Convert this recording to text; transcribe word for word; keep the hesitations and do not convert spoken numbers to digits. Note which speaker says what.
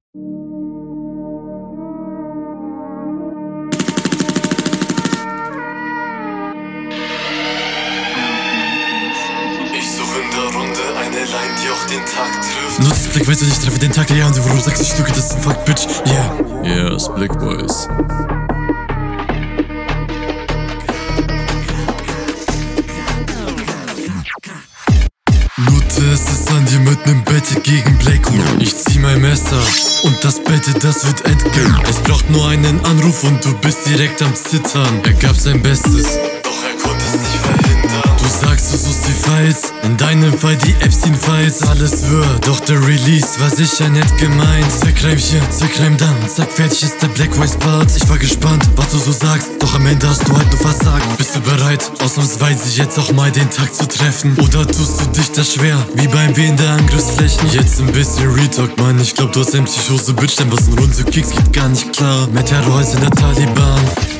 Speaker 1: Ich suche in der Runde eine Line, die auch den Tag trifft.
Speaker 2: Nutz Blick, weißt du, ich treffe den Tag, ja, und wo du sagst, ich lüge, das ist ein Fuck, Bitch, yeah.
Speaker 3: Yeah, it's Blick Boys.
Speaker 2: Lute, es ist an dir mit nem Bette gegen Blackwood. Ich zieh mein Messer und das Bette, das wird Endgame. Es braucht nur einen Anruf und du bist direkt am Zittern. Er gab sein Bestes,
Speaker 1: Doch er konnte es nicht verhindern.
Speaker 2: du sagst, du suchst die Files, in deinem Fall die Epstein-Files. Alles wird, doch der Release war sicher nett gemeint. Zack, Reim hier, zack, Reim dann, zack, fertig ist der Black-Wise-Part. Ich war gespannt, was du so sagst, doch am Ende hast du halt nur versagt. Bist du bereit, ausnahmsweise jetzt auch mal den Tag zu treffen? Oder tust du dich das schwer, wie beim Wehen der Angriffsflächen? Jetzt ein bisschen Retalk, Mann, ich glaub, du hast ein Psychose, Bitch, denn was ein Rund so Kicks geht gar nicht klar. Mehr Terror als in der Taliban.